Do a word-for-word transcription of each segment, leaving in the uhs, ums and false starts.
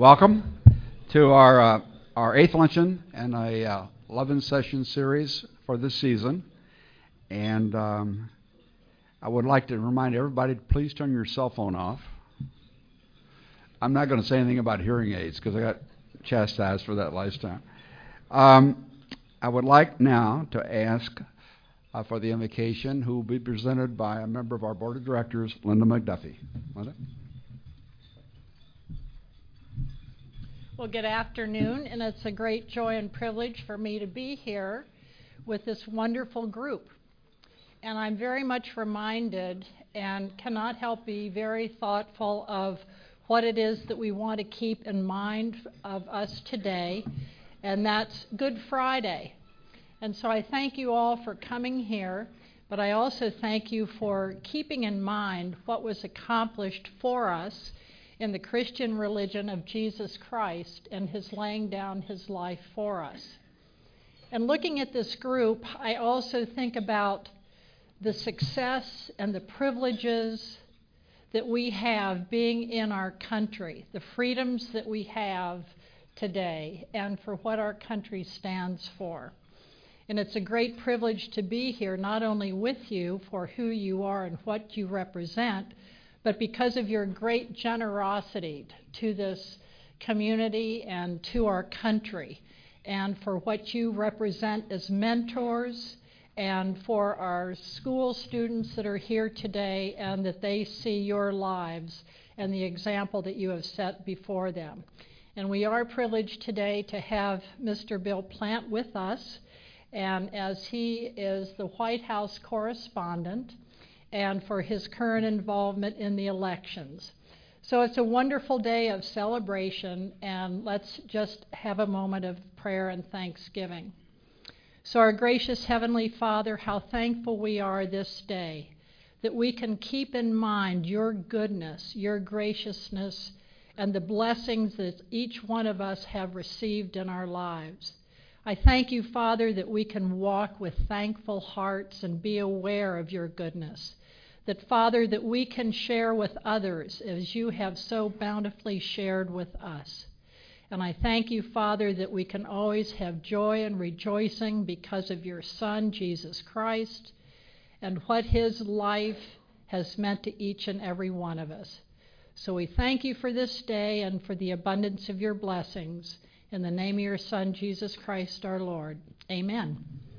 Welcome to our uh, our eighth luncheon and a uh, eleven session series for this season. And um, I would like to remind everybody to please turn your cell phone off. I'm not going to say anything about hearing aids because I got chastised for that last time. Um, I would like now to ask uh, for the invocation, who will be presented by a member of our board of directors, Linda McDuffie. Linda? Well, good afternoon, and it's a great joy and privilege for me to be here with this wonderful group. And I'm very much reminded and cannot help be very thoughtful of what it is that we want to keep in mind of us today, and that's Good Friday. And so I thank you all for coming here, but I also thank you for keeping in mind what was accomplished for us in the Christian religion of Jesus Christ and his laying down his life for us. And looking at this group, I also think about the success and the privileges that we have being in our country, the freedoms that we have today, and for what our country stands for. And it's a great privilege to be here, not only with you for who you are and what you represent, but because of your great generosity to this community and to our country, and for what you represent as mentors, and for our school students that are here today, and that they see your lives and the example that you have set before them. And we are privileged today to have Mister Bill Plant with us, and as he is the White House correspondent, and for his current involvement in the elections. So it's a wonderful day of celebration, and let's just have a moment of prayer and thanksgiving. So our gracious Heavenly Father, how thankful we are this day that we can keep in mind your goodness, your graciousness, and the blessings that each one of us have received in our lives. I thank you, Father, that we can walk with thankful hearts and be aware of your goodness. That, Father, that we can share with others as you have so bountifully shared with us. And I thank you, Father, that we can always have joy and rejoicing because of your Son, Jesus Christ, and what his life has meant to each and every one of us. So we thank you for this day and for the abundance of your blessings. In the name of your Son, Jesus Christ, our Lord. Amen.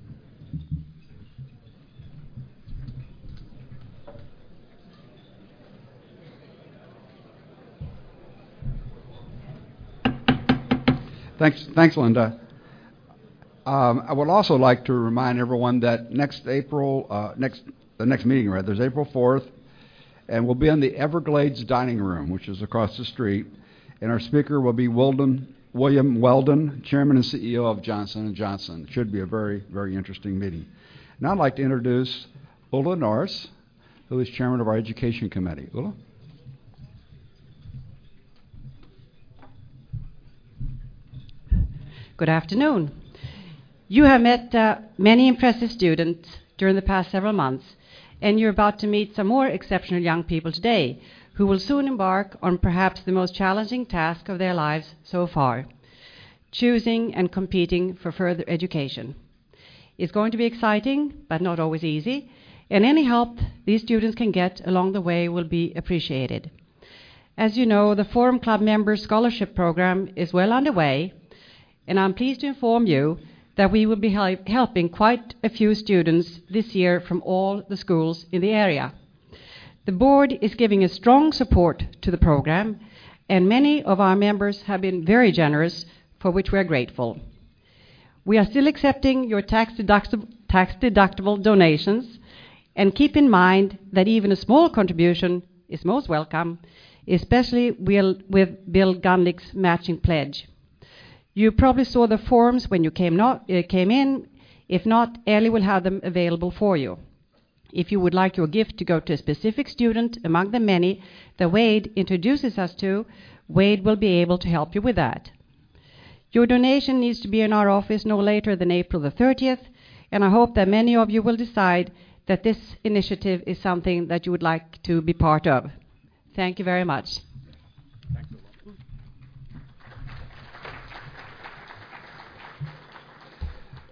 Thanks, thanks, Linda. Um, I would also like to remind everyone that next April, uh, next the next meeting, rather, is April fourth, and we'll be in the Everglades Dining Room, which is across the street, and our speaker will be Weldon, William Weldon, Chairman and C E O of Johnson and Johnson. It should be a very, very interesting meeting. Now I'd like to introduce Ulla Norris, who is Chairman of our Education Committee. Ulla? Good afternoon. You have met uh, many impressive students during the past several months, and you're about to meet some more exceptional young people today who will soon embark on perhaps the most challenging task of their lives so far, choosing and competing for further education. It's going to be exciting, but not always easy, and any help these students can get along the way will be appreciated. As you know, the Forum Club Member Scholarship Program is well underway, and I'm pleased to inform you that we will be hel- helping quite a few students this year from all the schools in the area. The board is giving a strong support to the program, and many of our members have been very generous, for which we are grateful. We are still accepting your tax deductible, tax deductible donations, and keep in mind that even a small contribution is most welcome, especially with Bill Gunlick's matching pledge. You probably saw the forms when you came, not, uh, came in. If not, Ellie will have them available for you. If you would like your gift to go to a specific student among the many that Wade introduces us to, Wade will be able to help you with that. Your donation needs to be in our office no later than April the thirtieth, and I hope that many of you will decide that this initiative is something that you would like to be part of. Thank you very much. Thanks a lot.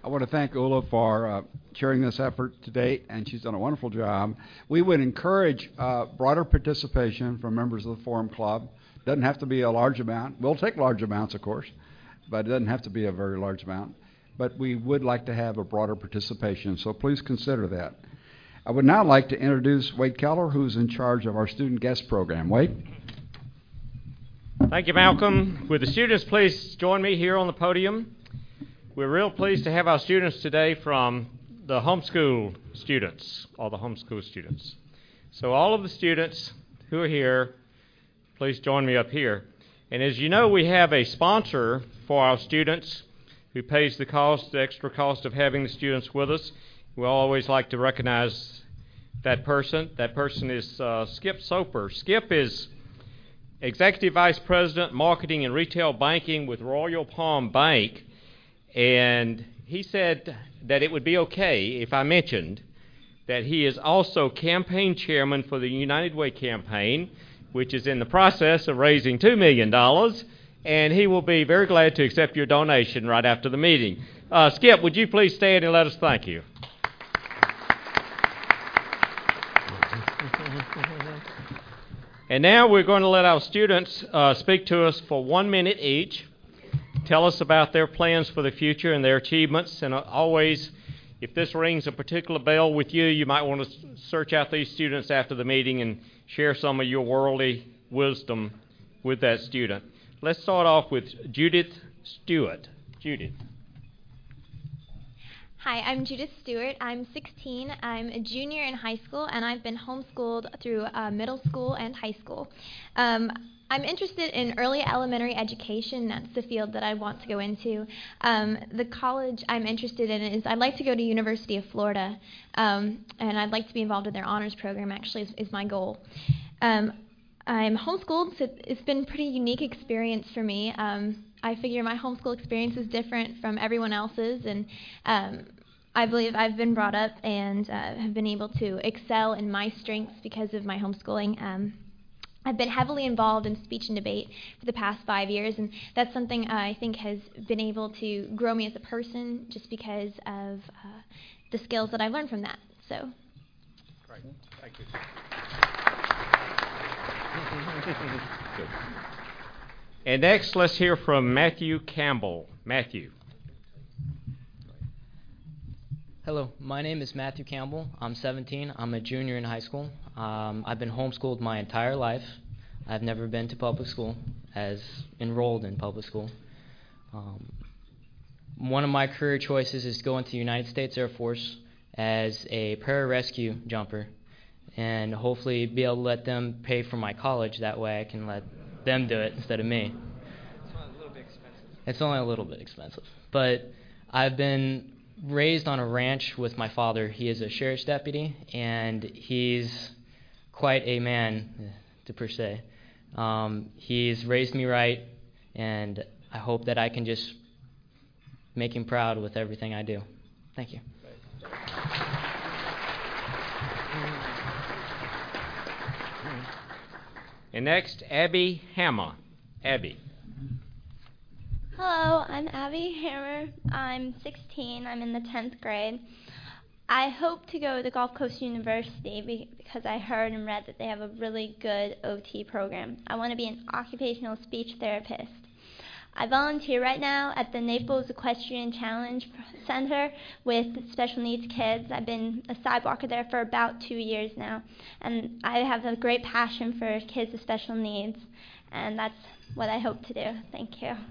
I want to thank Ula for uh, chairing this effort to date, and she's done a wonderful job. We would encourage uh, broader participation from members of the Forum Club. Doesn't have to be a large amount. We'll take large amounts, of course, but it doesn't have to be a very large amount. But we would like to have a broader participation, so please consider that. I would now like to introduce Wade Keller, who's in charge of our student guest program. Wade? Thank you, Malcolm. Would the students please join me here on the podium? We're real pleased to have our students today from the homeschool students, all the homeschool students. So all of the students who are here, please join me up here. And as you know, we have a sponsor for our students who pays the cost, the extra cost of having the students with us. We always like to recognize that person. That person is uh, Skip Soper. Skip is Executive Vice President, Marketing and Retail Banking with Royal Palm Bank. And he said that it would be okay if I mentioned that he is also campaign chairman for the United Way campaign, which is in the process of raising two million dollars, and he will be very glad to accept your donation right after the meeting. Uh, Skip, would you please stand and let us thank you? And now we're going to let our students uh, speak to us for one minute each. Tell us about their plans for the future and their achievements. And uh, always, if this rings a particular bell with you, you might want to search out these students after the meeting and share some of your worldly wisdom with that student. Let's start off with Judith Stewart. Judith. Hi, I'm Judith Stewart. I'm sixteen. I'm a junior in high school, and I've been homeschooled through uh, middle school and high school. Um, I'm interested in early elementary education. That's the field that I want to go into. Um, the college I'm interested in is I'd like to go to University of Florida, um, and I'd like to be involved in their honors program, actually, is, is my goal. Um, I'm homeschooled, so it's been a pretty unique experience for me. Um, I figure my homeschool experience is different from everyone else's, and um, I believe I've been brought up and uh, have been able to excel in my strengths because of my homeschooling. Um, I've been heavily involved in speech and debate for the past five years, and that's something uh, I think has been able to grow me as a person just because of uh, the skills that I've learned from that. So. Great. Thank you. Good. And next, let's hear from Matthew Campbell. Matthew. Hello, my name is Matthew Campbell. I'm seventeen. I'm a junior in high school. Um, I've been homeschooled my entire life. I've never been to public school, as enrolled in public school. Um, one of my career choices is to go into the United States Air Force as a pararescue jumper, and hopefully be able to let them pay for my college. That way I can let them do it instead of me. It's only a little bit expensive. It's only a little bit expensive. But I've been raised on a ranch with my father. He is a sheriff's deputy, and he's quite a man, to per se. Um, he's raised me right, and I hope that I can just make him proud with everything I do. Thank you. And next, Abby Hammer. Abby. Hello, I'm Abby Hammer. I'm sixteen. I'm in the tenth grade. I hope to go to Gulf Coast University because I heard and read that they have a really good O T program. I want to be an occupational speech therapist. I volunteer right now at the Naples Equestrian Challenge Center with special needs kids. I've been a sidewalker there for about two years now, and I have a great passion for kids with special needs, and that's what I hope to do. Thank you.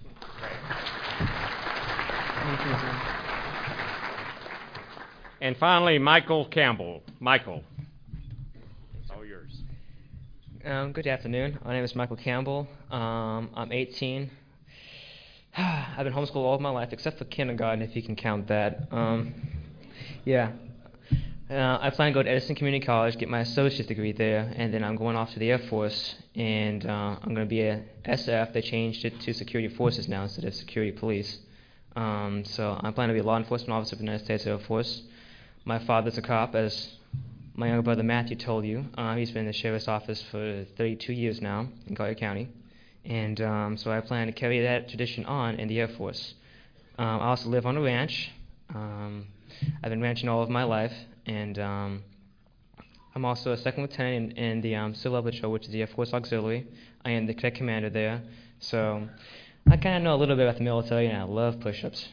And finally, Michael Campbell. Michael, it's all yours. Um, good afternoon. My name is Michael Campbell. Um, I'm eighteen. I've been homeschooled all of my life, except for kindergarten, if you can count that. Um, yeah. Uh, I plan to go to Edison Community College, get my associate's degree there, and then I'm going off to the Air Force, and uh, I'm going to be a S F. They changed it to security forces now instead of security police. Um, so I plan to be a law enforcement officer for the United States Air Force. My father's a cop, as my younger brother Matthew told you. Uh, he's been in the sheriff's office for thirty-two years now in Collier County. And um, so I plan to carry that tradition on in the Air Force. Um, I also live on a ranch, Um, I've been ranching all of my life, and um, I'm also a second lieutenant in, in the um, Civil Air Patrol, which is the Air Force Auxiliary. I am the cadet commander there, so I kind of know a little bit about the military, and I love push-ups.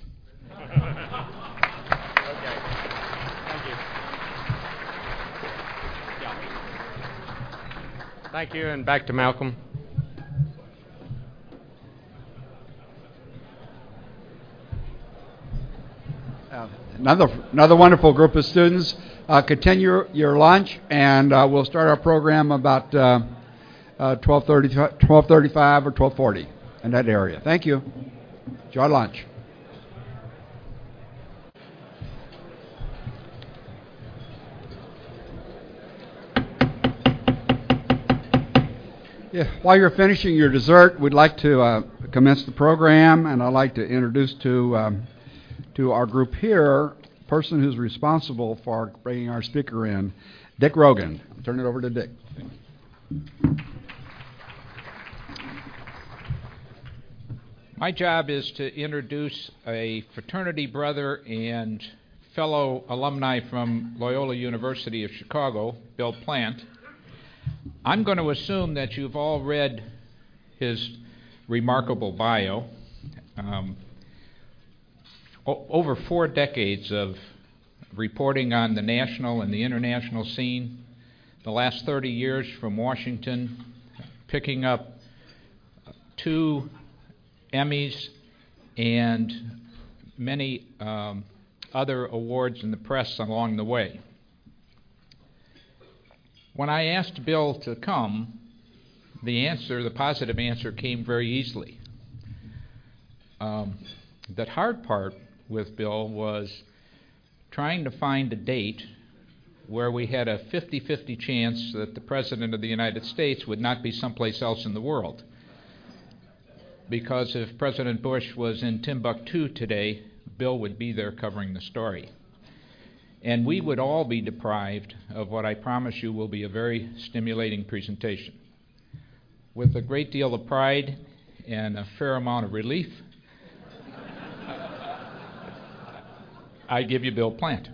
Thank you, and back to Malcolm. Uh, another another wonderful group of students. Uh, continue your lunch, and uh, we'll start our program about uh, uh, twelve thirty, twelve thirty-five or twelve forty in that area. Thank you. Enjoy lunch. Yeah, while you're finishing your dessert, we'd like to uh, commence the program, and I'd like to introduce to um, to our group here the person who's responsible for bringing our speaker in, Dick Rogan. I'll turn it over to Dick. My job is to introduce a fraternity brother and fellow alumni from Loyola University of Chicago, Bill Plant. I'm going to assume that you've all read his remarkable bio. Um, o- over four decades of reporting on the national and the international scene, the last thirty years from Washington, picking up two Emmys and many um, other awards in the press along the way. When I asked Bill to come, the answer, the positive answer, came very easily. Um, the hard part with Bill was trying to find a date where we had a fifty-fifty chance that the President of the United States would not be someplace else in the world. Because if President Bush was in Timbuktu today, Bill would be there covering the story. And we would all be deprived of what I promise you will be a very stimulating presentation. With a great deal of pride and a fair amount of relief, I give you Bill Plant.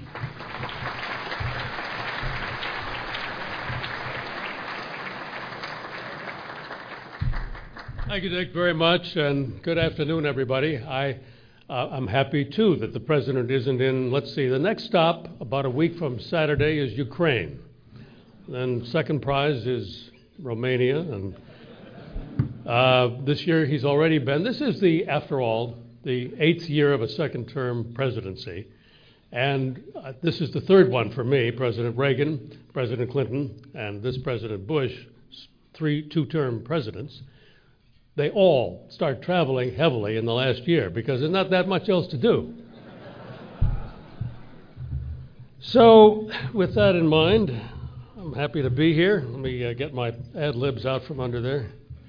Thank you, Dick, very much, and good afternoon, everybody. I, uh, I'm happy, too, that the President isn't in, let's see, the next stop, about a week from Saturday, is Ukraine. Then second prize is Romania, and uh, this year he's already been, this is the, after all, the eighth year of a second-term presidency, and uh, this is the third one for me, President Reagan, President Clinton, and this President Bush, three two-term presidents. They all start traveling heavily in the last year because there's not that much else to do. So, with that in mind, I'm happy to be here. Let me uh, get my ad-libs out from under there.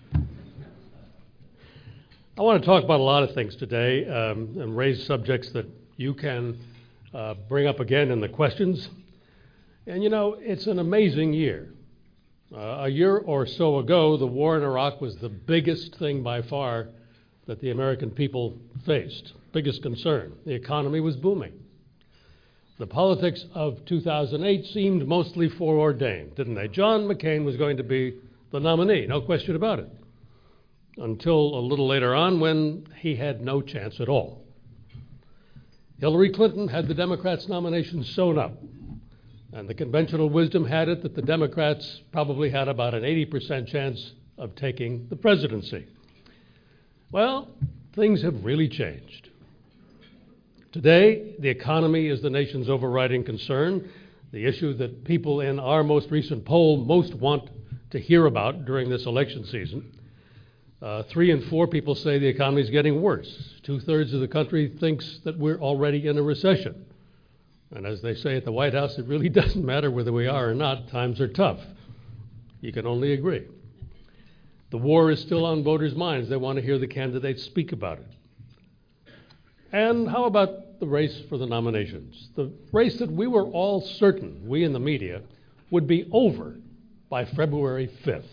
I want to talk about a lot of things today um, and raise subjects that you can uh, bring up again in the questions. And, you know, it's an amazing year. Uh, a year or so ago, the war in Iraq was the biggest thing by far that the American people faced, biggest concern. The economy was booming. The politics of two thousand eight seemed mostly foreordained, didn't they? John McCain was going to be the nominee, no question about it, until a little later on when he had no chance at all. Hillary Clinton had the Democrats' nomination sewn up. And the conventional wisdom had it that the Democrats probably had about an eighty percent chance of taking the presidency. Well, things have really changed. Today, the economy is the nation's overriding concern, the issue that people in our most recent poll most want to hear about during this election season. Uh, three in four people say the economy is getting worse. Two-thirds of the country thinks that we're already in a recession. And as they say at the White House, it really doesn't matter whether we are or not. Times are tough. You can only agree. The war is still on voters' minds. They want to hear the candidates speak about it. And how about the race for the nominations? The race that we were all certain, we in the media, would be over by February fifth.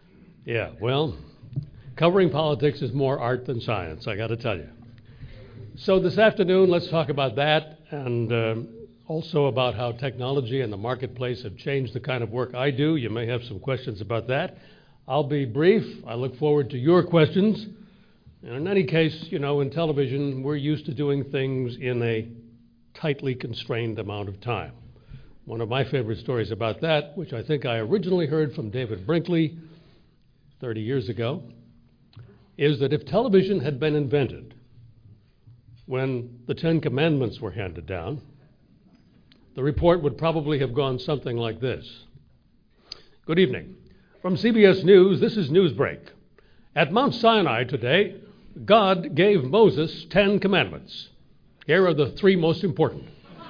Yeah, well, covering politics is more art than science, I got to tell you. So this afternoon, let's talk about that and um, also about how technology and the marketplace have changed the kind of work I do. You may have some questions about that. I'll be brief. I look forward to your questions. And in any case, you know, in television, we're used to doing things in a tightly constrained amount of time. One of my favorite stories about that, which I think I originally heard from David Brinkley thirty years ago, is that if television had been invented when the Ten Commandments were handed down, the report would probably have gone something like this. Good evening. From C B S News, this is Newsbreak. At Mount Sinai today, God gave Moses Ten Commandments. Here are the three most important.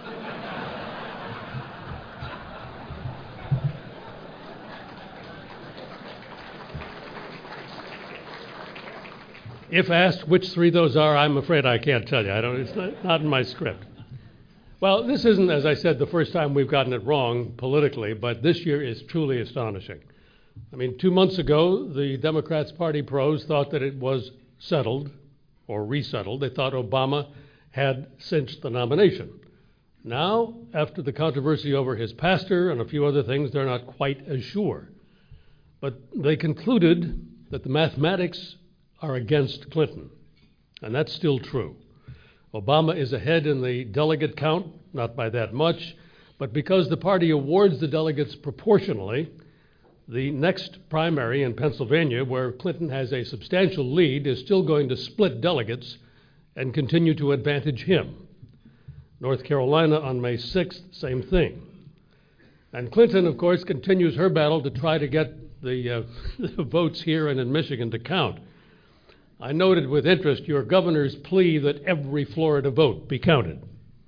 If asked which three those are, I'm afraid I can't tell you. I don't, it's not, not in my script. Well, this isn't, as I said, the first time we've gotten it wrong politically, but this year is truly astonishing. I mean, two months ago, the Democrats' party pros thought that it was settled or resettled. They thought Obama had cinched the nomination. Now, after the controversy over his pastor and a few other things, they're not quite as sure. But they concluded that the mathematics are against Clinton, and that's still true. Obama is ahead in the delegate count, not by that much, but because the party awards the delegates proportionally, the next primary in Pennsylvania, where Clinton has a substantial lead, is still going to split delegates and continue to advantage him. North Carolina on May sixth, same thing. And Clinton, of course, continues her battle to try to get the, uh, the votes here and in Michigan to count. I noted with interest your governor's plea that every Florida vote be counted.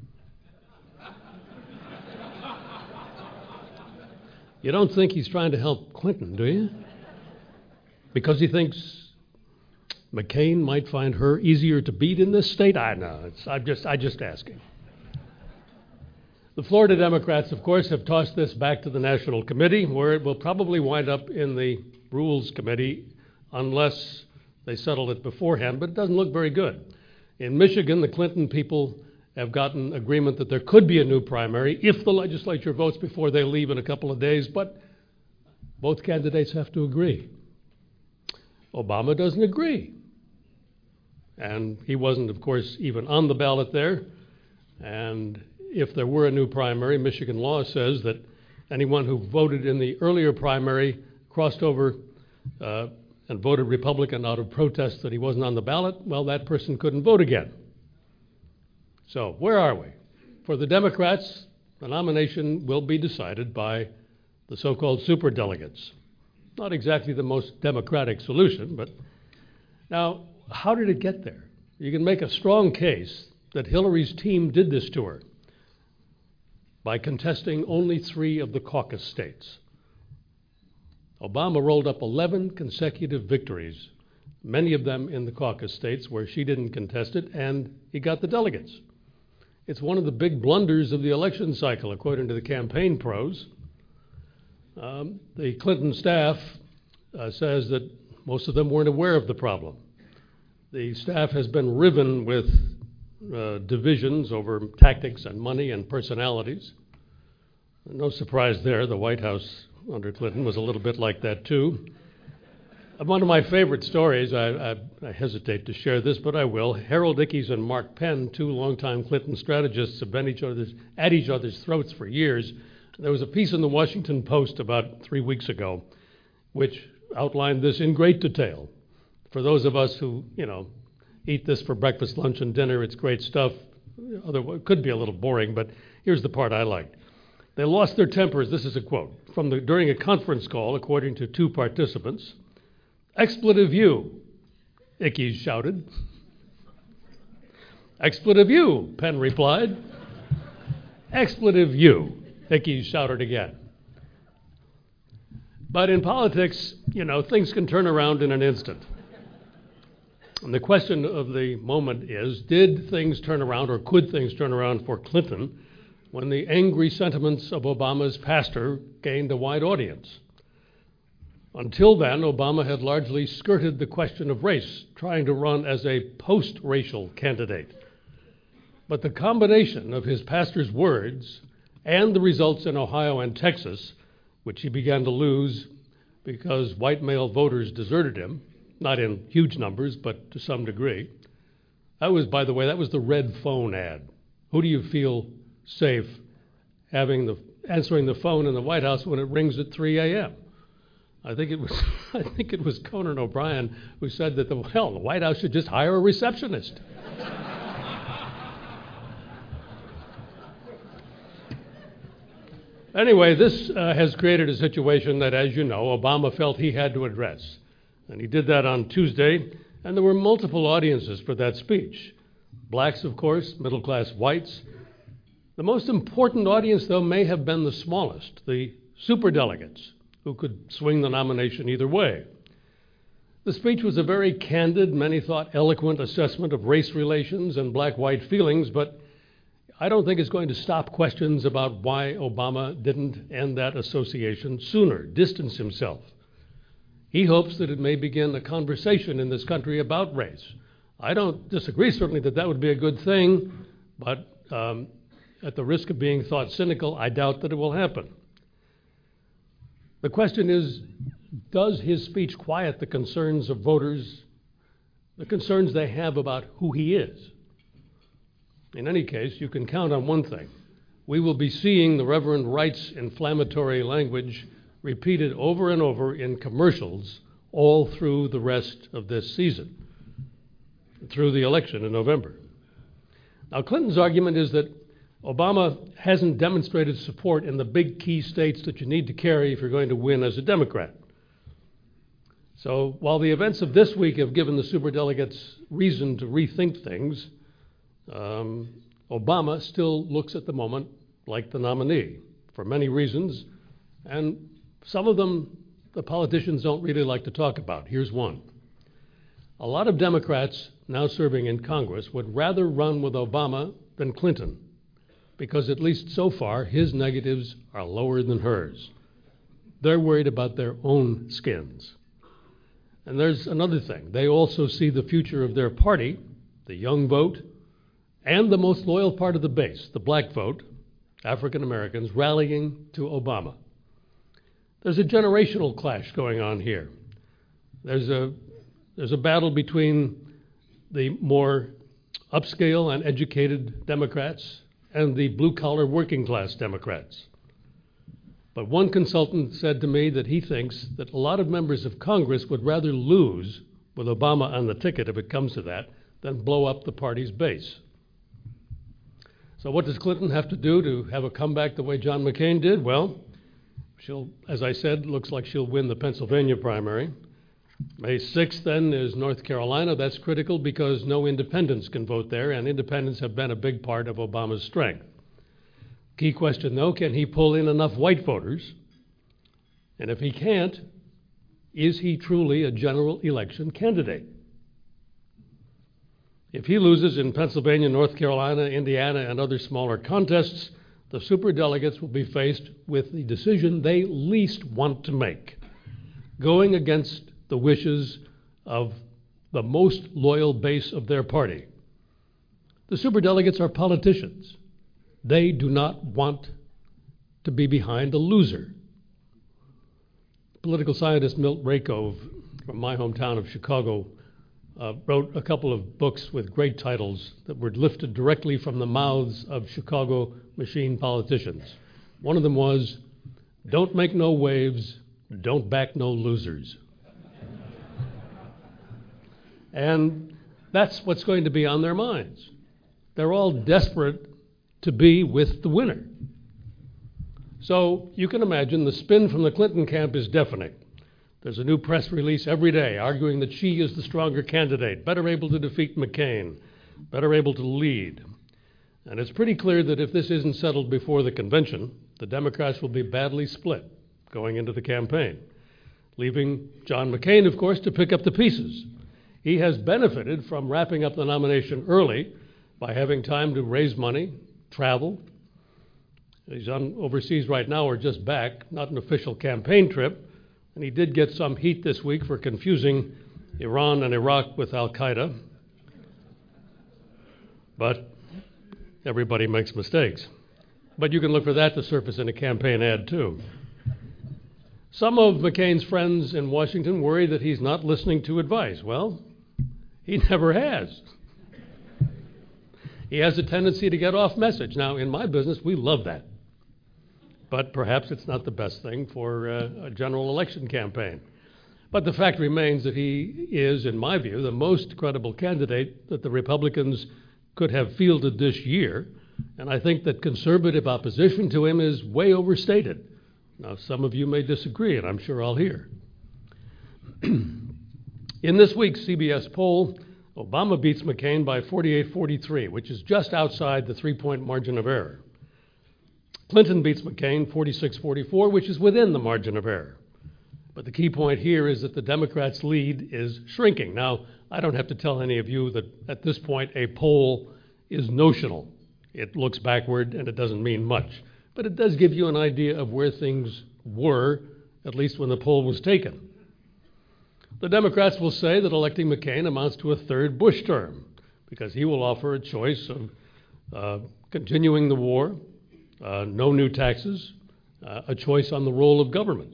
You don't think he's trying to help Clinton, do you? Because he thinks McCain might find her easier to beat in this state? I know. It's, I'm just, I'm just asking. The Florida Democrats, of course, have tossed this back to the National Committee, where it will probably wind up in the Rules Committee unless they settle it beforehand, but it doesn't look very good. In Michigan, the Clinton people have gotten agreement that there could be a new primary if the legislature votes before they leave in a couple of days, but both candidates have to agree. Obama doesn't agree. And he wasn't, of course, even on the ballot there. And if there were a new primary, Michigan law says that anyone who voted in the earlier primary crossed over uh, and voted Republican out of protest that he wasn't on the ballot, well, that person couldn't vote again. So where are we? For the Democrats, the nomination will be decided by the so-called superdelegates. Not exactly the most democratic solution, but now, how did it get there? You can make a strong case that Hillary's team did this to her by contesting only three of the caucus states. Obama rolled up eleven consecutive victories, many of them in the caucus states where she didn't contest it, and he got the delegates. It's one of the big blunders of the election cycle, according to the campaign pros. Um, the Clinton staff uh, says that most of them weren't aware of the problem. The staff has been riven with uh, divisions over tactics and money and personalities. No surprise there, the White House under Clinton was a little bit like that too. One of my favorite stories, I, I, I hesitate to share this, but I will. Harold Ickes and Mark Penn, two longtime Clinton strategists, have been each other's, at each other's throats for years. There was a piece in the Washington Post about three weeks ago which outlined this in great detail. For those of us who, you know, eat this for breakfast, lunch, and dinner, it's great stuff. Otherwise, it could be a little boring, but here's the part I liked. They lost their tempers, this is a quote, from the, during a conference call, according to two participants. Expletive you, Ickes shouted. Expletive you, Penn replied. Expletive you, Ickes shouted again. But in politics, you know, things can turn around in an instant. And the question of the moment is, did things turn around, or could things turn around for Clinton when the angry sentiments of Obama's pastor gained a wide audience? Until then, Obama had largely skirted the question of race, trying to run as a post-racial candidate. But the combination of his pastor's words and the results in Ohio and Texas, which he began to lose because white male voters deserted him, not in huge numbers, but to some degree. That was, by the way, that was the red phone ad. Who do you feel safe having the answering the phone in the White House when it rings at three a.m.? I think it was I think it was Conan O'Brien who said that the well, the White House should just hire a receptionist. Anyway, this uh, has created a situation that, as you know, Obama felt he had to address. And he did that on Tuesday, and there were multiple audiences for that speech. Blacks, of course, middle-class whites. The most important audience, though, may have been the smallest, the superdelegates, who could swing the nomination either way. The speech was a very candid, many thought eloquent assessment of race relations and black-white feelings, but I don't think it's going to stop questions about why Obama didn't end that association sooner, distance himself. He hopes that it may begin a conversation in this country about race. I don't disagree, certainly, that that would be a good thing, but um, at the risk of being thought cynical, I doubt that it will happen. The question is, does his speech quiet the concerns of voters, the concerns they have about who he is? In any case, you can count on one thing. We will be seeing the Reverend Wright's inflammatory language repeated over and over in commercials all through the rest of this season, through the election in November. Now, Clinton's argument is that Obama hasn't demonstrated support in the big key states that you need to carry if you're going to win as a Democrat. So while the events of this week have given the superdelegates reason to rethink things, um, Obama still looks at the moment like the nominee for many reasons, and some of them the politicians don't really like to talk about. Here's one. A lot of Democrats now serving in Congress would rather run with Obama than Clinton, because at least so far his negatives are lower than hers. They're worried about their own skins. And there's another thing. They also see the future of their party, the young vote, and the most loyal part of the base, the black vote, African Americans, rallying to Obama. There's a generational clash going on here. There's a, there's a battle between the more upscale and educated Democrats and the blue-collar working-class Democrats. But one consultant said to me that he thinks that a lot of members of Congress would rather lose with Obama on the ticket, if it comes to that, than blow up the party's base. So what does Clinton have to do to have a comeback the way John McCain did? Well, she'll, as I said, looks like she'll win the Pennsylvania primary. May sixth, then, is North Carolina. That's critical because no independents can vote there, and independents have been a big part of Obama's strength. Key question, though, can he pull in enough white voters? And if he can't, is he truly a general election candidate? If he loses in Pennsylvania, North Carolina, Indiana, and other smaller contests, the superdelegates will be faced with the decision they least want to make, going against the wishes of the most loyal base of their party. The superdelegates are politicians. They do not want to be behind a loser. Political scientist Milt Rakove from my hometown of Chicago uh, wrote a couple of books with great titles that were lifted directly from the mouths of Chicago machine politicians. One of them was, "Don't make no waves, don't back no losers." And that's what's going to be on their minds. They're all desperate to be with the winner. So you can imagine the spin from the Clinton camp is deafening. There's a new press release every day arguing that she is the stronger candidate, better able to defeat McCain, better able to lead. And it's pretty clear that if this isn't settled before the convention, the Democrats will be badly split going into the campaign, leaving John McCain, of course, to pick up the pieces. He has benefited from wrapping up the nomination early by having time to raise money, travel. He's on overseas right now or just back, not an official campaign trip. And he did get some heat this week for confusing Iran and Iraq with Al-Qaeda. But Everybody makes mistakes. But you can look for that to surface in a campaign ad, too. Some of McCain's friends in Washington worry that he's not listening to advice. Well, he never has. He has a tendency to get off message. Now, in my business, we love that. But perhaps it's not the best thing for uh, a general election campaign. But the fact remains that he is, in my view, the most credible candidate that the Republicans could have fielded this year. And I think that conservative opposition to him is way overstated. Now, some of you may disagree, and I'm sure I'll hear. In this week's C B S poll, Obama beats McCain by forty-eight forty-three, which is just outside the three-point margin of error. Clinton beats McCain forty-six forty-four, which is within the margin of error. But the key point here is that the Democrats' lead is shrinking. Now, I don't have to tell any of you that at this point a poll is notional. It looks backward and it doesn't mean much. But it does give you an idea of where things were, at least when the poll was taken. The Democrats will say that electing McCain amounts to a third Bush term, because he will offer a choice of uh, continuing the war, uh, no new taxes, uh, a choice on the role of government.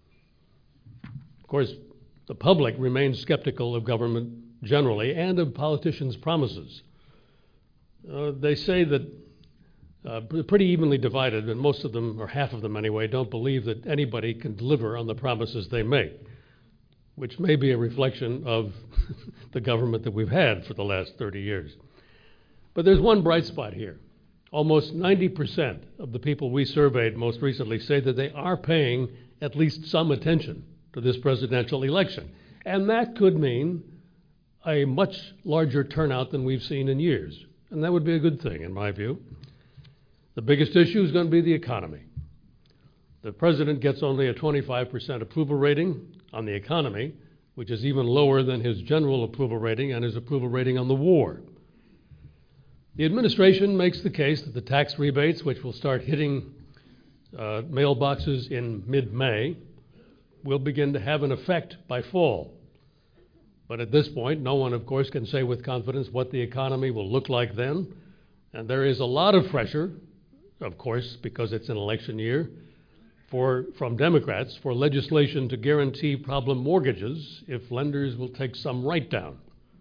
Of course, the public remains skeptical of government generally and of politicians' promises. Uh, they say that uh, pretty evenly divided, and most of them, or half of them anyway, don't believe that anybody can deliver on the promises they make, which may be a reflection of the government that we've had for the last thirty years. But there's one bright spot here. Almost ninety percent of the people we surveyed most recently say that they are paying at least some attention to this presidential election. And that could mean a much larger turnout than we've seen in years. And that would be a good thing, in my view. The biggest issue is going to be the economy. The president gets only a twenty-five percent approval rating on the economy, which is even lower than his general approval rating and his approval rating on the war. The administration makes the case that the tax rebates, which will start hitting uh, mailboxes in mid-May, will begin to have an effect by fall. But at this point, no one, of course, can say with confidence what the economy will look like then. And there is a lot of pressure, of course, because it's an election year, for, from Democrats for legislation to guarantee problem mortgages if lenders will take some write-down.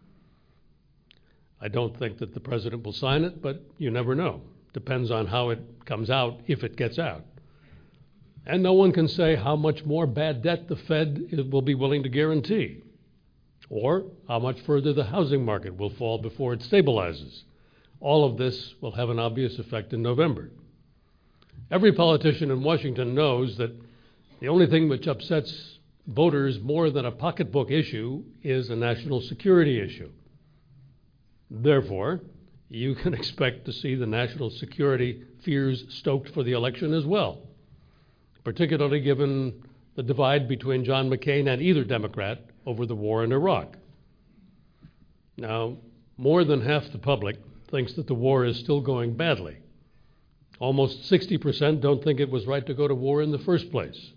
I don't think that the president will sign it, but you never know. Depends on how it comes out, if it gets out. And no one can say how much more bad debt the Fed will be willing to guarantee, or how much further the housing market will fall before it stabilizes. All of this will have an obvious effect in November. Every politician in Washington knows that the only thing which upsets voters more than a pocketbook issue is a national security issue. Therefore, you can expect to see the national security fears stoked for the election as well, particularly given the divide between John McCain and either Democrat over the war in Iraq. Now, more than half the public thinks that the war is still going badly. Almost sixty percent don't think it was right to go to war in the first place.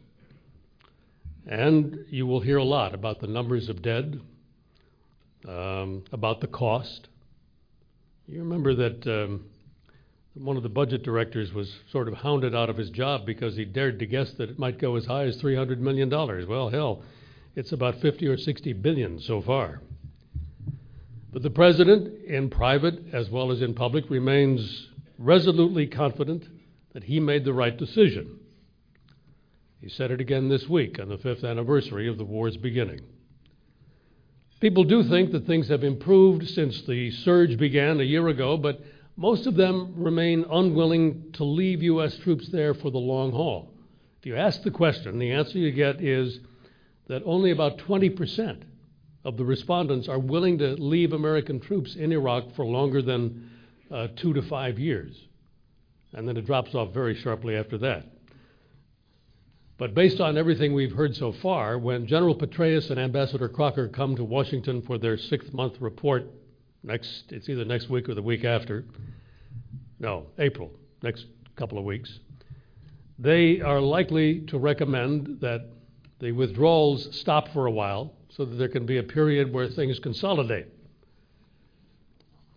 And you will hear a lot about the numbers of dead, um, about the cost. You remember that um, one of the budget directors was sort of hounded out of his job because he dared to guess that it might go as high as three hundred million dollars. Well, hell, it's about fifty or sixty billion so far. But the president, in private as well as in public, remains resolutely confident that he made the right decision. He said it again this week on the fifth anniversary of the war's beginning. People do think that things have improved since the surge began a year ago, but most of them remain unwilling to leave U S troops there for the long haul. If you ask the question, the answer you get is that only about twenty percent of the respondents are willing to leave American troops in Iraq for longer than uh, two to five years. And then it drops off very sharply after that. But based on everything we've heard so far, when General Petraeus and Ambassador Crocker come to Washington for their sixth-month report next, it's either next week or the week after, no, April, next couple of weeks, they are likely to recommend that the withdrawals stop for a while so that there can be a period where things consolidate.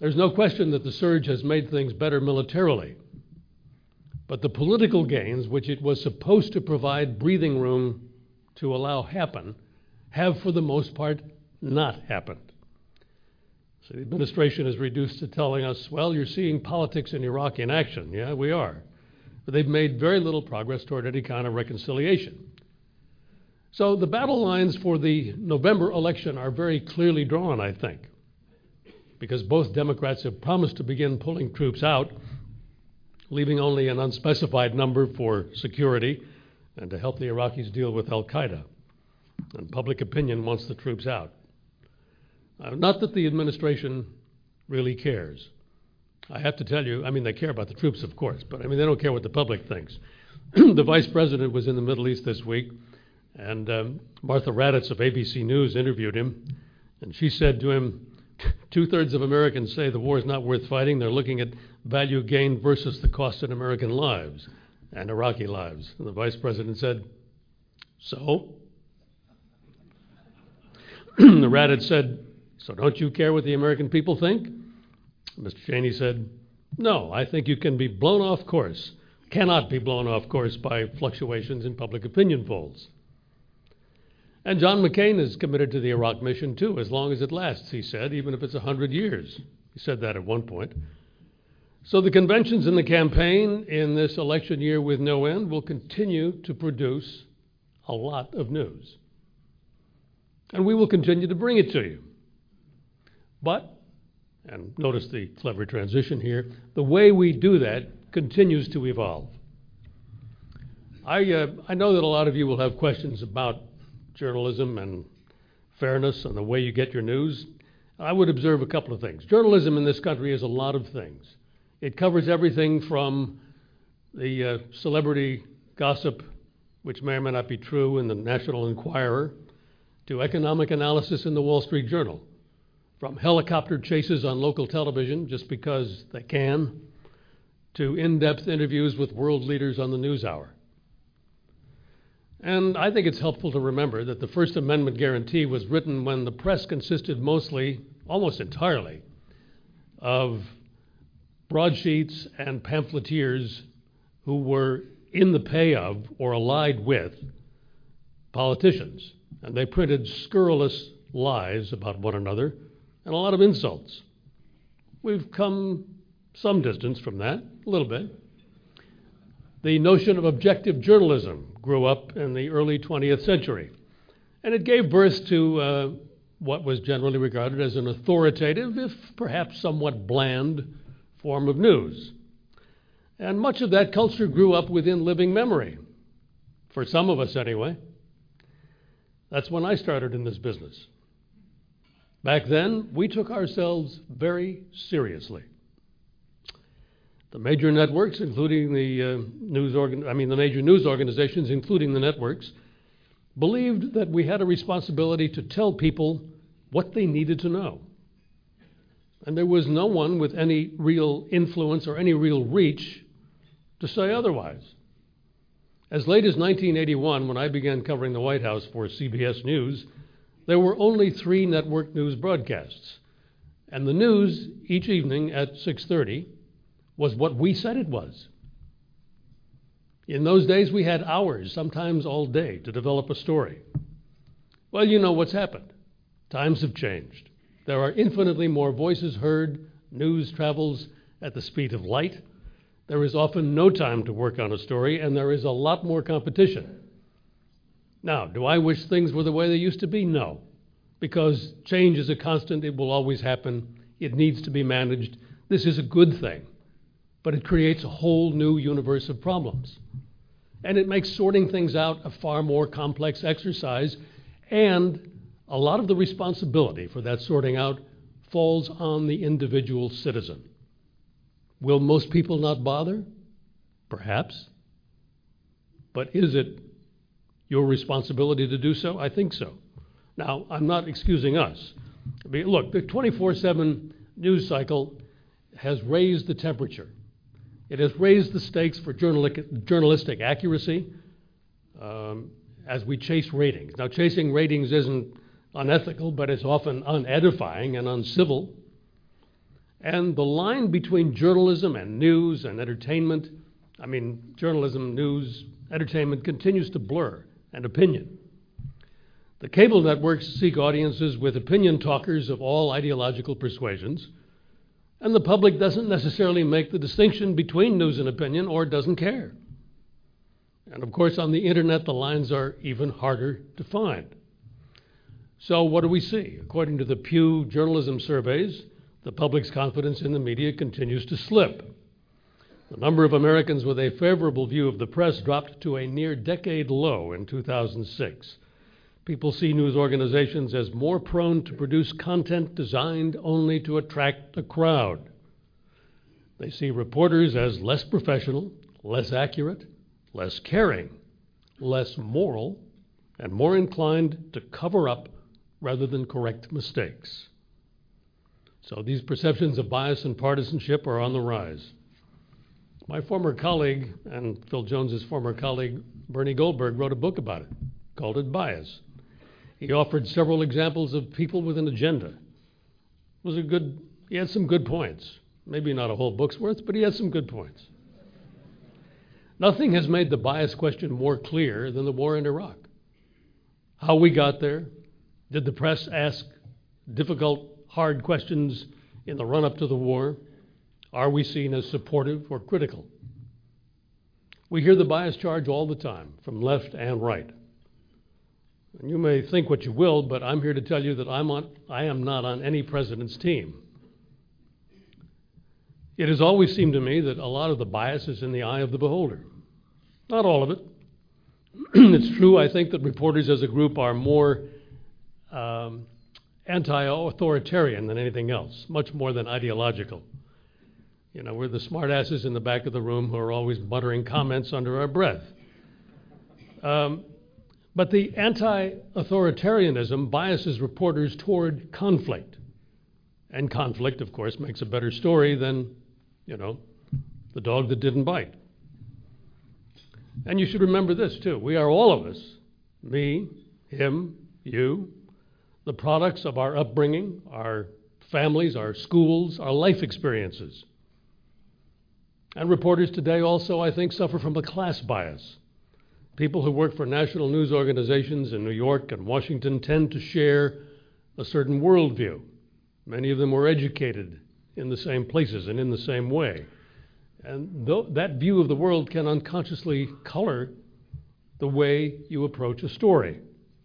There's no question that the surge has made things better militarily. But the political gains, which it was supposed to provide breathing room to allow happen, have for the most part not happened. So the administration is reduced to telling us, well, you're seeing politics in Iraq in action. Yeah, we are. But they've made very little progress toward any kind of reconciliation. So the battle lines for the November election are very clearly drawn, I think, because both Democrats have promised to begin pulling troops out, leaving only an unspecified number for security and to help the Iraqis deal with al-Qaeda. And public opinion wants the troops out. Uh, not that the administration really cares. I have to tell you, I mean, they care about the troops, of course, but I mean, they don't care what the public thinks. The vice president was in the Middle East this week, and um, Martha Raddatz of A B C News interviewed him, and she said to him, two-thirds of Americans say the war is not worth fighting. They're looking at value gained versus the cost in American lives and Iraqi lives. And the vice president said, so? The Raddatz said, so don't you care what the American people think? Mister Cheney said, no, I think you can be blown off course, cannot be blown off course by fluctuations in public opinion polls. And John McCain is committed to the Iraq mission, too, as long as it lasts, he said, even if it's a hundred years. He said that at one point. So the conventions and the campaign in this election year with no end will continue to produce a lot of news. And we will continue to bring it to you. But, and notice the clever transition here, the way we do that continues to evolve. I, uh, I know that a lot of you will have questions about journalism and fairness and the way you get your news. I would observe a couple of things. Journalism in this country is a lot of things. It covers everything from the uh, celebrity gossip, which may or may not be true in the National Enquirer, to economic analysis in the Wall Street Journal, from helicopter chases on local television just because they can, to in-depth interviews with world leaders on the NewsHour. And I think it's helpful to remember that the First Amendment guarantee was written when the press consisted mostly, almost entirely, of broadsheets and pamphleteers who were in the pay of or allied with politicians. And they printed scurrilous lies about one another and a lot of insults. We've come some distance from that, a little bit. The notion of objective journalism grew up in the early twentieth century, and it gave birth to uh, what was generally regarded as an authoritative, if perhaps somewhat bland, form of news. And much of that culture grew up within living memory, for some of us anyway. That's when I started in this business. Back then, we took ourselves very seriously. The major networks, including the uh, news organ- I mean the major news organizations, including the networks, believed that we had a responsibility to tell people what they needed to know. And there was no one with any real influence or any real reach to say otherwise. As late as nineteen eighty-one, when I began covering the White House for C B S News, there were only three network news broadcasts. And the news, each evening at six thirty, was what we said it was. In those days, we had hours, sometimes all day, to develop a story. Well, you know what's happened. Times have changed. There are infinitely more voices heard. News travels at the speed of light. There is often no time to work on a story, and there is a lot more competition. Now, do I wish things were the way they used to be? No. Because change is a constant. It will always happen. It needs to be managed. This is a good thing. But it creates a whole new universe of problems. And it makes sorting things out a far more complex exercise, and a lot of the responsibility for that sorting out falls on the individual citizen. Will most people not bother? Perhaps. But is it your responsibility to do so? I think so. Now, I'm not excusing us. I mean, look, the twenty-four seven news cycle has raised the temperature. It has raised the stakes for journalistic, journalistic accuracy um, as we chase ratings. Now, chasing ratings isn't unethical, but it's often unedifying and uncivil. And the line between journalism and news and entertainment, I mean, journalism, news, entertainment continues to blur, and opinion. The cable networks seek audiences with opinion talkers of all ideological persuasions, and the public doesn't necessarily make the distinction between news and opinion or doesn't care. And of course, on the internet, the lines are even harder to find. So what do we see? According to the Pew Journalism surveys, the public's confidence in the media continues to slip. The number of Americans with a favorable view of the press dropped to a near-decade low in two thousand six. People see news organizations as more prone to produce content designed only to attract a crowd. They see reporters as less professional, less accurate, less caring, less moral, and more inclined to cover up rather than correct mistakes. So these perceptions of bias and partisanship are on the rise. My former colleague, and Phil Jones's former colleague, Bernie Goldberg, wrote a book about it, called it Bias. He offered several examples of people with an agenda. It was a good, he had some good points. Maybe not a whole book's worth, but he had some good points. Nothing has made the bias question more clear than the war in Iraq. How we got there, did the press ask difficult, hard questions in the run-up to the war? Are we seen as supportive or critical? We hear the bias charge all the time, from left and right. And you may think what you will, but I'm here to tell you that I'm on, I am not on any president's team. It has always seemed to me that a lot of the bias is in the eye of the beholder. Not all of it. It's true, I think, that reporters as a group are more um, anti-authoritarian than anything else, much more than ideological. You know, we're the smartasses in the back of the room who are always muttering comments under our breath. Um, but the anti-authoritarianism biases reporters toward conflict. And conflict, of course, makes a better story than, you know, the dog that didn't bite. And you should remember this, too. We are all of us, me, him, you, the products of our upbringing, our families, our schools, our life experiences. And reporters today also, I think, suffer from a class bias. People who work for national news organizations in New York and Washington tend to share a certain worldview. Many of them were educated in the same places and in the same way. And th- that view of the world can unconsciously color the way you approach a story.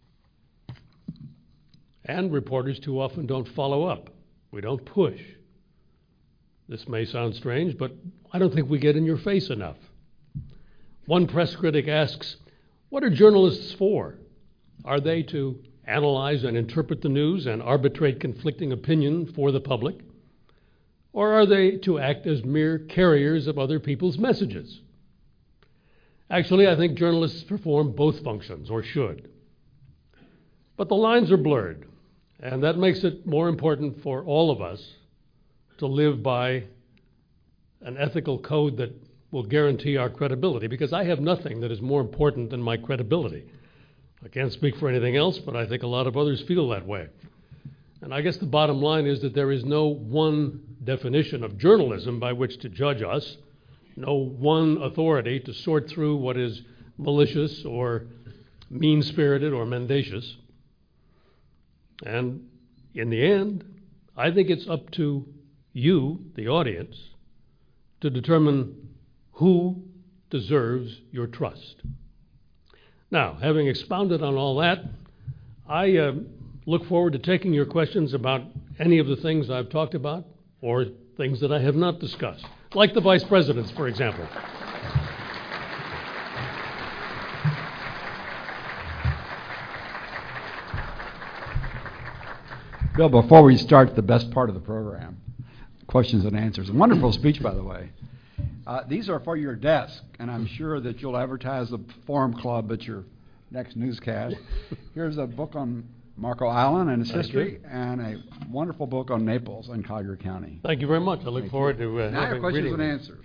And reporters too often don't follow up. We don't push. This may sound strange, but I don't think we get in your face enough. One press critic asks, what are journalists for? Are they to analyze and interpret the news and arbitrate conflicting opinion for the public? Or are they to act as mere carriers of other people's messages? Actually, I think journalists perform both functions, or should. But the lines are blurred, and that makes it more important for all of us to live by an ethical code that will guarantee our credibility, because I have nothing that is more important than my credibility. I can't speak for anything else, but I think a lot of others feel that way. And I guess the bottom line is that there is no one definition of journalism by which to judge us, no one authority to sort through what is malicious or mean-spirited or mendacious. And in the end, I think it's up to you, the audience, to determine who deserves your trust. Now, having expounded on all that, I uh, look forward to taking your questions about any of the things I've talked about or things that I have not discussed, like the vice presidents, for example. Bill, before we start the best part of the program, questions and answers. A wonderful speech, by the way. Uh, these are for your desk, and I'm sure that you'll advertise the Forum Club at your next newscast. Here's a book on Marco Island and its Thank history, you. and a wonderful book on Naples and Collier County. Thank you very much. I look Thank forward you. to uh, now having your questions reading and them. answers.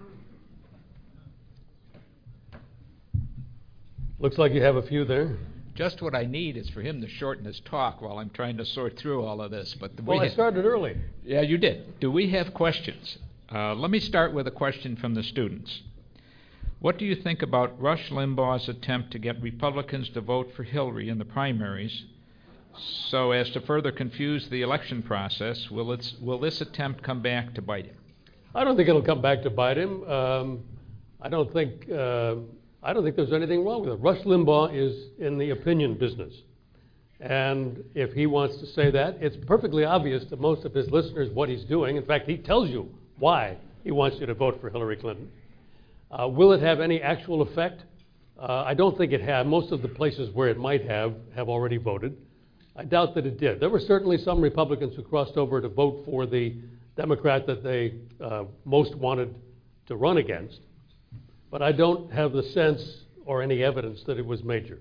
Looks like you have a few there. just what I need is for him to shorten his talk while I'm trying to sort through all of this. But Well, I started early. Yeah, you did. Do we have questions? Uh, let me start with a question from the students. What do you think about Rush Limbaugh's attempt to get Republicans to vote for Hillary in the primaries so as to further confuse the election process? Will, it's, will this attempt come back to bite him? I don't think it'll come back to bite him. Um, I don't think uh, I don't think there's anything wrong with it. Rush Limbaugh is in the opinion business. And if he wants to say that, it's perfectly obvious to most of his listeners what he's doing. In fact, he tells you why he wants you to vote for Hillary Clinton. Uh, will it have any actual effect? Uh, I don't think it had. Most of the places where it might have have already voted. I doubt that it did. There were certainly some Republicans who crossed over to vote for the Democrat that they uh, most wanted to run against. But I don't have the sense or any evidence that it was major.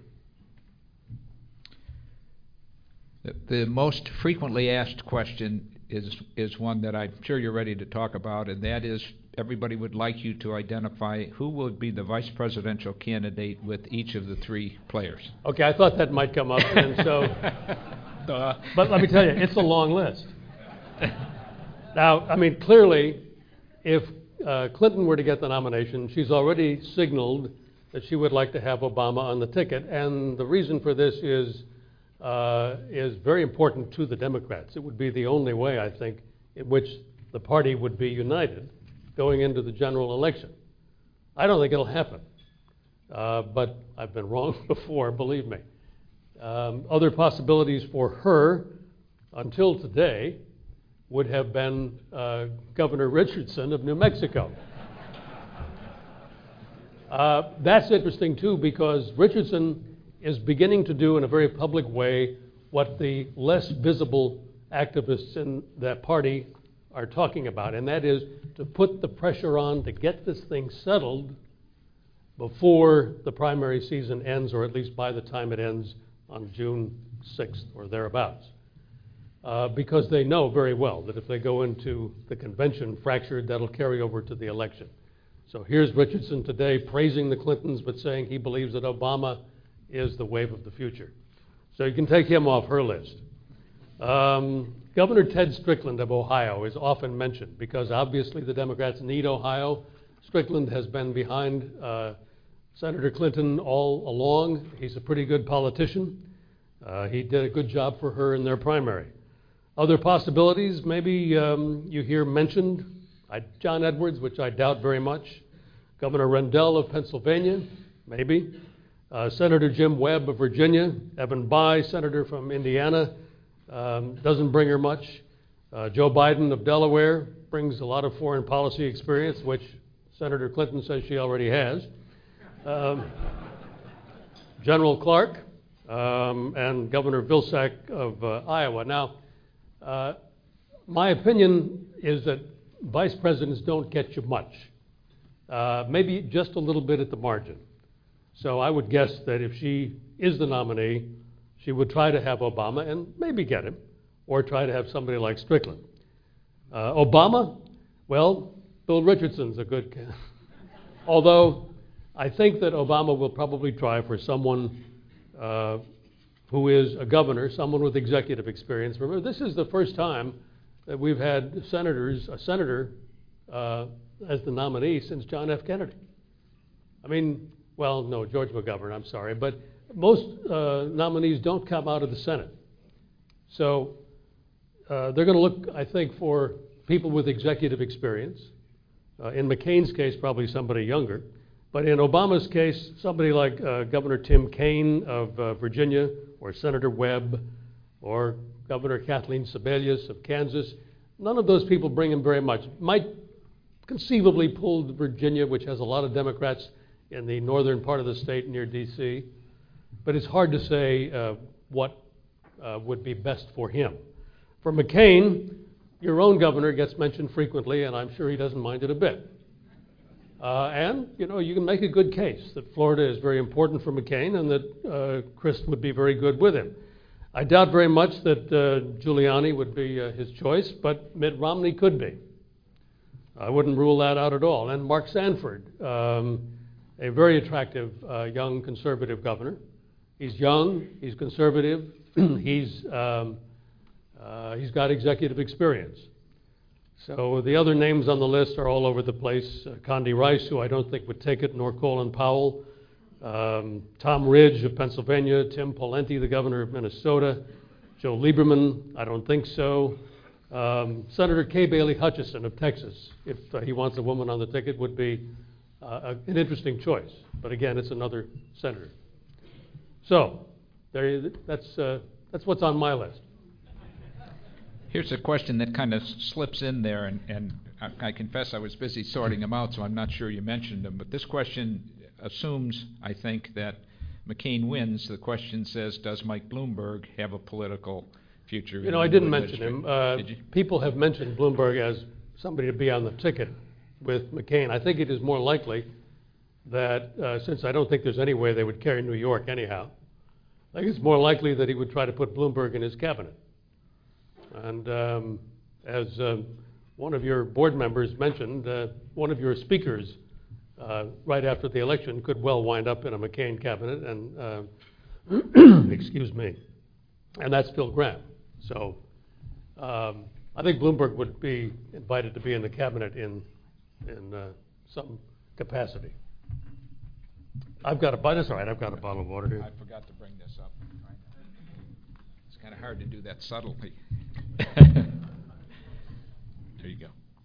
The, the most frequently asked question is is one that I'm sure you're ready to talk about, and that is everybody would like you to identify who will be the vice presidential candidate with each of the three players. Okay, I thought that might come up, and so. uh, but let me tell you, it's a long list. Now, I mean, clearly, if uh, Clinton were to get the nomination, she's already signaled that she would like to have Obama on the ticket, and the reason for this is uh, is very important to the Democrats. It would be the only way, I think, in which the party would be united going into the general election. I don't think it'll happen, uh, but I've been wrong before, believe me. Um, other possibilities for her until today would have been uh, Governor Richardson of New Mexico. Uh, that's interesting, too, because Richardson is beginning to do in a very public way what the less visible activists in that party are talking about, and that is to put the pressure on to get this thing settled before the primary season ends, or at least by the time it ends on June sixth or thereabouts. Uh, because they know very well that if they go into the convention fractured, that'll carry over to the election. So here's Richardson today praising the Clintons, but saying he believes that Obama is the wave of the future. So you can take him off her list. Um, Governor Ted Strickland of Ohio is often mentioned because obviously the Democrats need Ohio. Strickland has been behind uh, Senator Clinton all along. He's a pretty good politician. Uh, he did a good job for her in their primary. Other possibilities, maybe um, you hear mentioned, I, John Edwards, which I doubt very much. Governor Rendell of Pennsylvania, maybe. Uh, Senator Jim Webb of Virginia. Evan Bayh, senator from Indiana, um, doesn't bring her much. Uh, Joe Biden of Delaware brings a lot of foreign policy experience, which Senator Clinton says she already has. Um, General Clark um, and Governor Vilsack of uh, Iowa. Now, Uh, my opinion is that vice presidents don't get you much, uh, maybe just a little bit at the margin. So I would guess that if she is the nominee, she would try to have Obama and maybe get him, or try to have somebody like Strickland. Uh, Obama, well, Bill Richardson's a good candidate. Although I think that Obama will probably try for someone uh, who is a governor, someone with executive experience. Remember, this is the first time that we've had senators, a senator uh, as the nominee since John F. Kennedy. I mean, well, no, George McGovern, I'm sorry, but most uh, nominees don't come out of the Senate. So uh, they're going to look, I think, for people with executive experience. Uh, in McCain's case, probably somebody younger. But in Obama's case, somebody like uh, Governor Tim Kaine of uh, Virginia, or Senator Webb, or Governor Kathleen Sebelius of Kansas, none of those people bring him very much. Might conceivably pull Virginia, which has a lot of Democrats in the northern part of the state near D C, but it's hard to say uh, what uh, would be best for him. For McCain, your own governor gets mentioned frequently, and I'm sure he doesn't mind it a bit. Uh, and, you know, you can make a good case that Florida is very important for McCain and that uh, Crist would be very good with him. I doubt very much that uh, Giuliani would be uh, his choice, but Mitt Romney could be. I wouldn't rule that out at all. And Mark Sanford, um, a very attractive uh, young conservative governor, He's young, he's conservative, he's, um, uh, he's got executive experience. So the other names on the list are all over the place. Uh, Condi Rice, who I don't think would take it, nor Colin Powell. Um, Tom Ridge of Pennsylvania, Tim Pawlenty, the governor of Minnesota, Joe Lieberman, I don't think so. Um, Senator Kay Bailey Hutchison of Texas, if uh, he wants a woman on the ticket, would be uh, a, an interesting choice. But again, it's another senator. So there, that's, uh, that's what's on my list. Here's a question that kind of slips in there, and, and I, I confess I was busy sorting them out, so I'm not sure you mentioned them. But this question assumes, I think, that McCain wins. The question says, does Mike Bloomberg have a political future? You know, I didn't mention him. Uh, Did you? People have mentioned Bloomberg as somebody to be on the ticket with McCain. I think it is more likely that, uh, since I don't think there's any way they would carry New York anyhow, I think it's more likely that he would try to put Bloomberg in his cabinet. And um, as uh, one of your board members mentioned, uh, one of your speakers uh, right after the election could well wind up in a McCain cabinet, and uh, excuse me, and that's Phil Gramm. So um, I think Bloomberg would be invited to be in the cabinet in in uh, some capacity. I've got a bottle. That's all right. I've got a bottle of water here. I forgot to bring this up. It's kind of hard to do that subtly. There you go.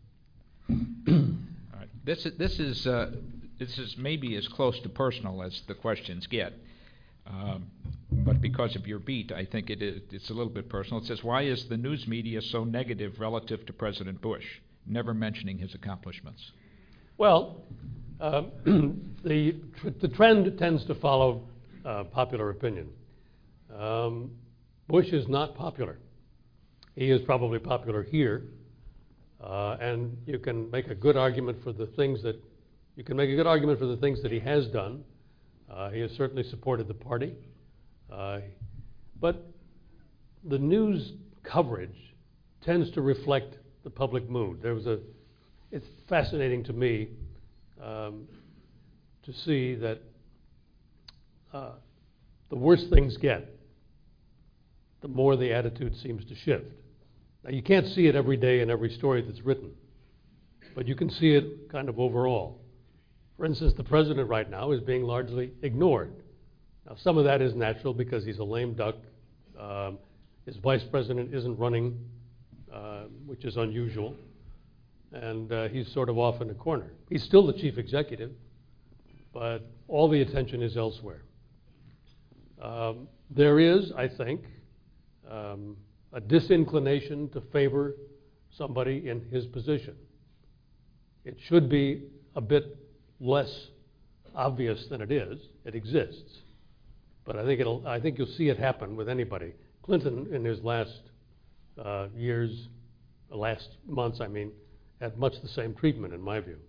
All right. This is this is uh, this is maybe as close to personal as the questions get, um, but because of your beat, I think it is, it's a little bit personal. It says, "Why is the news media so negative relative to President Bush, never mentioning his accomplishments?" Well, um, the tr- the trend tends to follow uh, popular opinion. Um, Bush is not popular. He is probably popular here, uh, and you can make a good argument for the things that you can make a good argument for the things that he has done. Uh, he has certainly supported the party, uh, but the news coverage tends to reflect the public mood. There was a. It's fascinating to me um, to see that uh, the worse things get, the more the attitude seems to shift. Now, you can't see it every day in every story that's written, but you can see it kind of overall. For instance, the president right now is being largely ignored. Now, some of that is natural because he's a lame duck. Um, his vice president isn't running, uh, which is unusual, and uh, he's sort of off in the corner. He's still the chief executive, but all the attention is elsewhere. Um, there is, I think, um, a disinclination to favor somebody in his position. It should be a bit less obvious than it is. It exists, but I think it'll. I think you'll see it happen with anybody. Clinton, in his last uh, years, last months, I mean, had much the same treatment, in my view.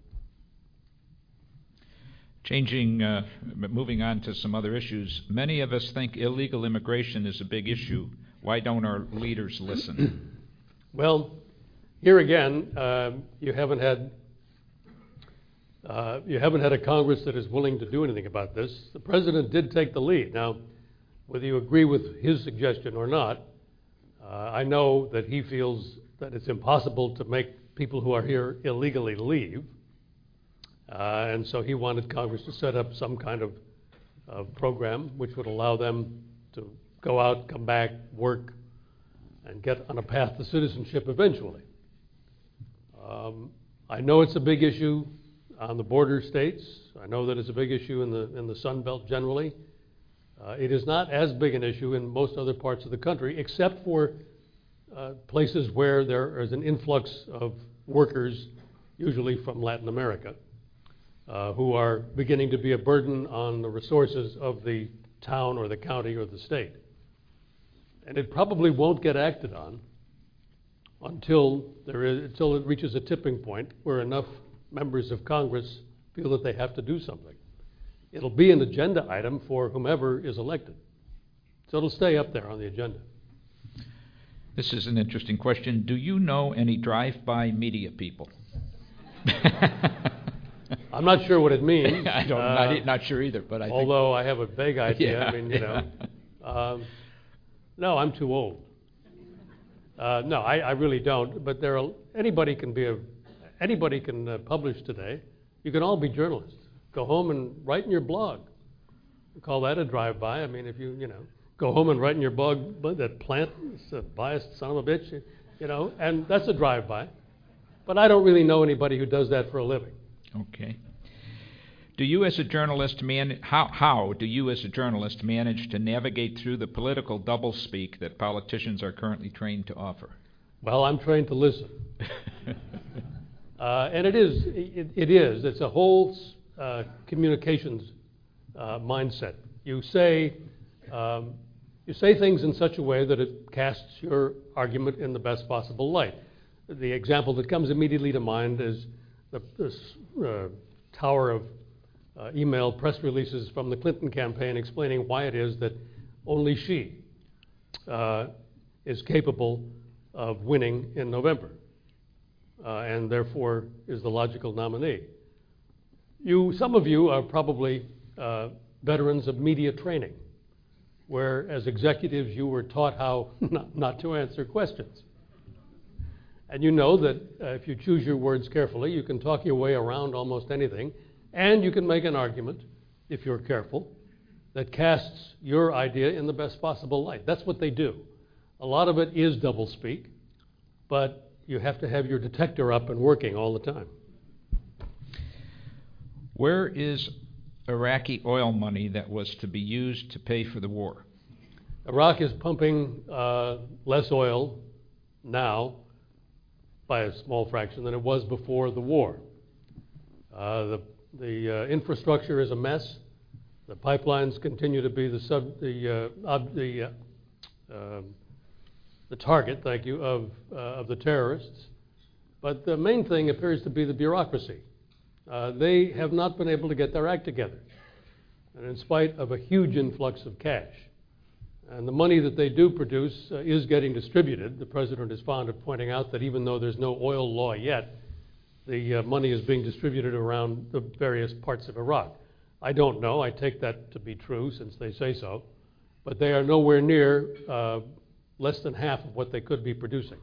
Changing, uh, moving on to some other issues. Many of us think illegal immigration is a big issue. Why don't our leaders listen? Well, here again, uh, you haven't had uh, you haven't had a Congress that is willing to do anything about this. The president did take the lead. Now, whether you agree with his suggestion or not, uh, I know that he feels that it's impossible to make people who are here illegally leave, uh, and so he wanted Congress to set up some kind of uh, program which would allow them to go out, come back, work, and get on a path to citizenship eventually. Um, I know it's a big issue on the border states. I know that it's a big issue in the in the Sun Belt generally. Uh, it is not as big an issue in most other parts of the country, except for uh, places where there is an influx of workers, usually from Latin America, uh, who are beginning to be a burden on the resources of the town or the county or the state. And it probably won't get acted on until there is, until it reaches a tipping point where enough members of Congress feel that they have to do something. It'll be an agenda item for whomever is elected. So it'll stay up there on the agenda. This is an interesting question. Do you know any drive-by media people? I'm not sure what it means. I don't, uh, not, e- not sure either, but I think. Although I have a vague idea. Yeah. I mean, you know. Um, no, I'm too old. Uh, no, I, I really don't. But there are, anybody can be a, anybody can uh, publish today. You can all be journalists. Go home and write in your blog. Call that a drive-by. I mean, if you, you know, go home and write in your blog, but that plant is a biased son of a bitch, you know, and that's a drive-by. But I don't really know anybody who does that for a living. Okay. Do you as a journalist man how how do you as a journalist manage to navigate through the political doublespeak that politicians are currently trained to offer? Well, I'm trained to listen. uh, and it is it, it is it's a whole uh, communications uh, mindset. You say um, you say things in such a way that it casts your argument in the best possible light. The example that comes immediately to mind is the this, uh, tower of uh, email press releases from the Clinton campaign explaining why it is that only she uh, is capable of winning in November, uh, and therefore is the logical nominee. You, some of you are probably uh, veterans of media training, where as executives you were taught how not, not to answer questions. And you know that uh, if you choose your words carefully, you can talk your way around almost anything, and you can make an argument, if you're careful, that casts your idea in the best possible light. That's what they do. A lot of it is doublespeak, but you have to have your detector up and working all the time. Where is Iraqi oil money that was to be used to pay for the war? Iraq is pumping uh, less oil now by a small fraction than it was before the war. Uh, the the uh, infrastructure is a mess. The pipelines continue to be the sub the uh, ob, the uh, uh, the target, thank you, of uh, of the terrorists. But the main thing appears to be the bureaucracy. Uh, they have not been able to get their act together, and in spite of a huge influx of cash. And the money that they do produce uh, is getting distributed. The president is fond of pointing out that even though there's no oil law yet, the uh, money is being distributed around the various parts of Iraq. I don't know. I take that to be true since they say so. But they are nowhere near uh, less than half of what they could be producing.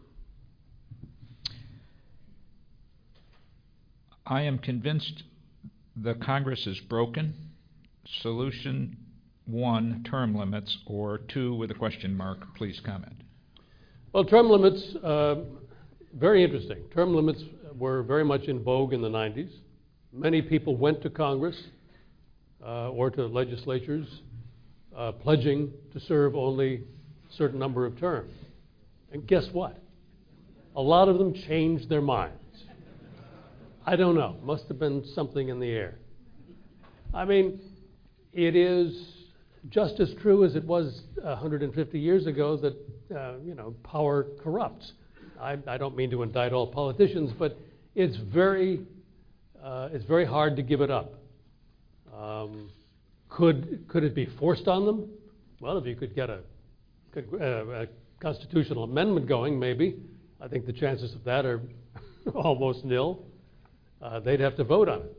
I am convinced the Congress is broken. Solution one, term limits, or two with a question mark. Please comment. Well, term limits, uh, very interesting. Term limits were very much in vogue in the nineties. Many people went to Congress uh, or to legislatures uh, pledging to serve only a certain number of terms. And guess what? A lot of them changed their minds. I don't know. Must have been something in the air. I mean, it is just as true as it was one hundred fifty years ago that, uh, you know, power corrupts. I, I don't mean to indict all politicians, but it's very, uh, it's very hard to give it up. Um, could could it be forced on them? Well, if you could get a, a, a constitutional amendment going, maybe. I think the chances of that are almost nil. Uh, they'd have to vote on it.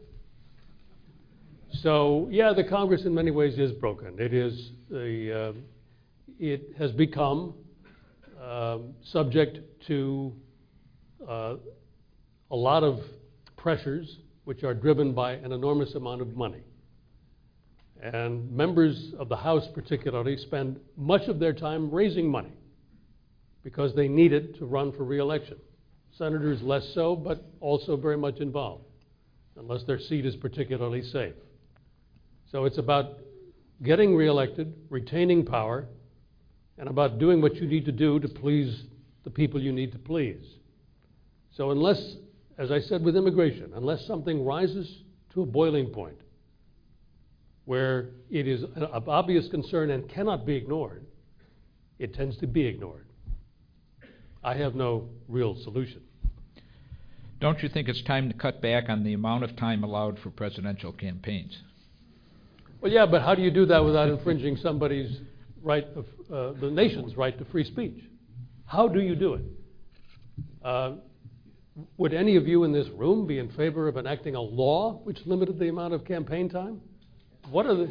So, yeah, the Congress in many ways is broken. It is the, uh, it has become uh, subject to uh, a lot of pressures which are driven by an enormous amount of money. And members of the House particularly spend much of their time raising money because they need it to run for re-election. Senators less so, but also very much involved, unless their seat is particularly safe. So it's about getting reelected, retaining power, and about doing what you need to do to please the people you need to please. So unless, as I said with immigration, unless something rises to a boiling point where it is of obvious concern and cannot be ignored, it tends to be ignored. I have no real solution. Don't you think it's time to cut back on the amount of time allowed for presidential campaigns? Well, yeah, but how do you do that without infringing somebody's right, of, uh, the nation's right to free speech? How do you do it? Uh, Would any of you in this room be in favor of enacting a law which limited the amount of campaign time? What are the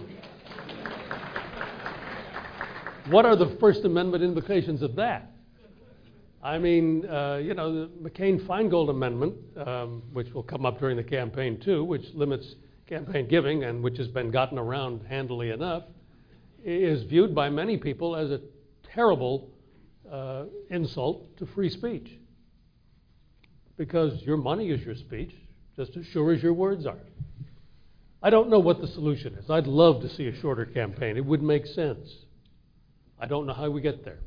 what are the First Amendment implications of that? I mean, uh, you know, the McCain-Feingold Amendment, um, which will come up during the campaign too, which limits campaign giving and which has been gotten around handily enough, is viewed by many people as a terrible uh, insult to free speech. Because your money is your speech, just as sure as your words are. I don't know what the solution is. I'd love to see a shorter campaign. It would make sense. I don't know how we get there.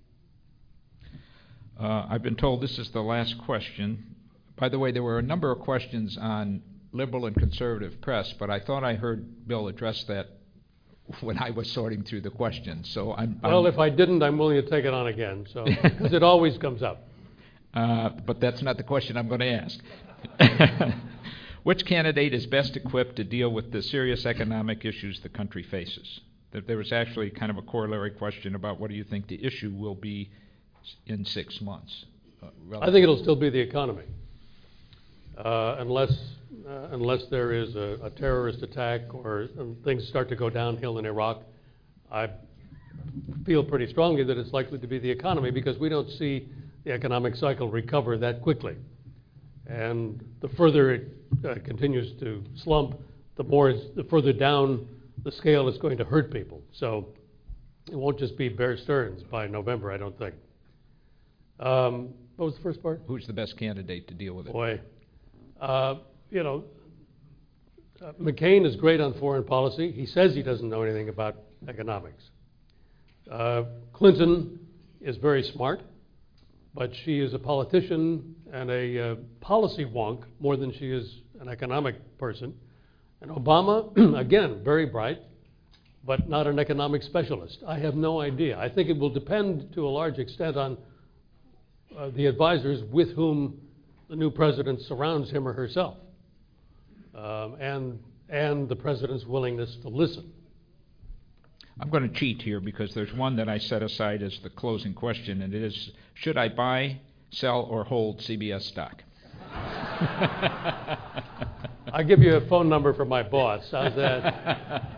Uh, I've been told this is the last question. By the way, there were a number of questions on liberal and conservative press, but I thought I heard Bill address that when I was sorting through the questions. So I'm, well, I'm if I didn't, I'm willing to take it on again, so because it always comes up. Uh, but that's not the question I'm going to ask. Which candidate is best equipped to deal with the serious economic issues the country faces? There was actually kind of a corollary question about what do you think the issue will be in six months? Uh, I think it'll still be the economy, uh, unless uh, unless there is a, a terrorist attack or um, things start to go downhill in Iraq. I feel pretty strongly that it's likely to be the economy because we don't see the economic cycle recover that quickly. And the further it uh, continues to slump, the more it's, the further down the scale it's going to hurt people. So it won't just be Bear Stearns by November, I don't think. Um, what was the first part? Who's the best candidate to deal with it? Boy, uh, you know, uh, McCain is great on foreign policy. He says he doesn't know anything about economics. Uh, Clinton is very smart, but she is a politician and a uh, policy wonk more than she is an economic person. And Obama, again, very bright, but not an economic specialist. I have no idea. I think it will depend to a large extent on uh, the advisors with whom the new president surrounds him or herself, um, and and the president's willingness to listen. I'm going to cheat here because there's one that I set aside as the closing question, and it is, should I buy, sell, or hold C B S stock? I'll give you a phone number for my boss. How's that?